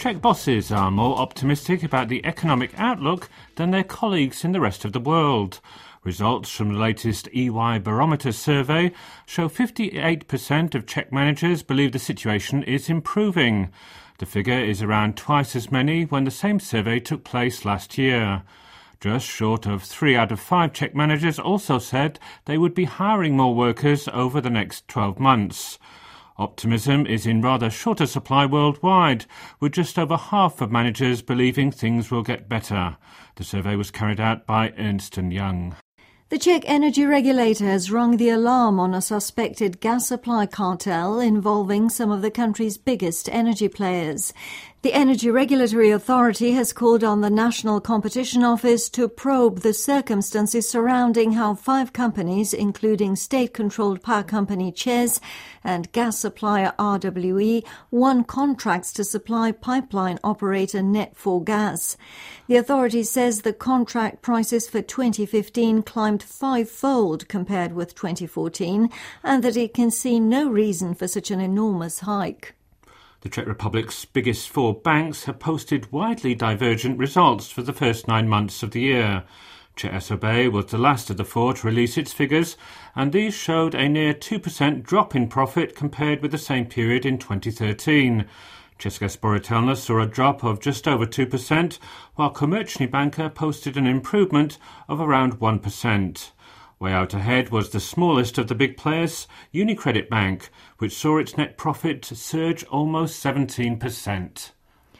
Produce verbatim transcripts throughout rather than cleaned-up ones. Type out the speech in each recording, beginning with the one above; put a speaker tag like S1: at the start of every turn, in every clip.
S1: Czech bosses are more optimistic about the economic outlook than their colleagues in the rest of the world. Results from the latest E Y Barometer survey show fifty-eight percent of Czech managers believe the situation is improving. The figure is around twice as many when the same survey took place last year. Just short of three out of five Czech managers also said they would be hiring more workers over the next twelve months. Optimism is in rather shorter supply worldwide, with just over half of managers believing things will get better. The survey was carried out by Ernst and Young.
S2: The Czech energy regulator has rung the alarm on a suspected gas supply cartel involving some of the country's biggest energy players. The Energy Regulatory Authority has called on the National Competition Office to probe the circumstances surrounding how five companies, including state-controlled power company ČEZ and gas supplier R W E, won contracts to supply pipeline operator Net four Gas. The authority says the contract prices for twenty fifteen climbed fivefold compared with twenty fourteen and that it can see no reason for such an enormous hike.
S1: The Czech Republic's biggest four banks have posted widely divergent results for the first nine months of the year. ČSOB was the last of the four to release its figures, and these showed a near two percent drop in profit compared with the same period in twenty thirteen. Česká spořitelna saw a drop of just over two percent, while Komerční banka posted an improvement of around one percent. Way out ahead was the smallest of the big players, UniCredit Bank, which saw its net profit surge almost seventeen percent.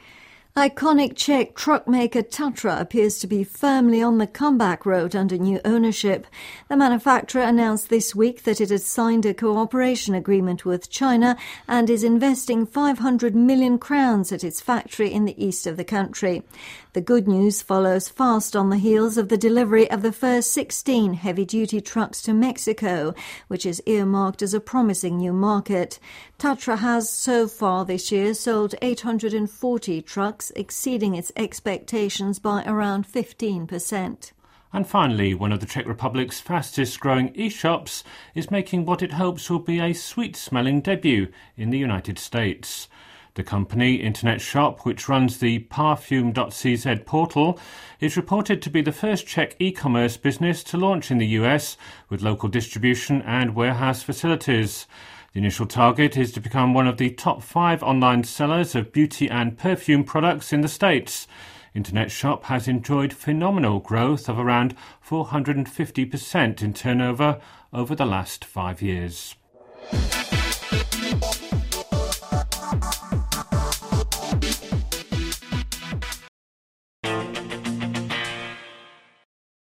S2: Iconic Czech truck maker Tatra appears to be firmly on the comeback road under new ownership. The manufacturer announced this week that it has signed a cooperation agreement with China and is investing five hundred million crowns at its factory in the east of the country. The good news follows fast on the heels of the delivery of the first sixteen heavy-duty trucks to Mexico, which is earmarked as a promising new market. Tatra has so far this year sold eight hundred forty trucks, exceeding its expectations by around fifteen percent.
S1: And finally, one of the Czech Republic's fastest-growing e-shops is making what it hopes will be a sweet-smelling debut in the United States. The company, Internet Shop, which runs the parfume dot c z portal, is reported to be the first Czech e-commerce business to launch in the U S with local distribution and warehouse facilities. The initial target is to become one of the top five online sellers of beauty and perfume products in the States. Internet Shop has enjoyed phenomenal growth of around four hundred fifty percent in turnover over the last five years.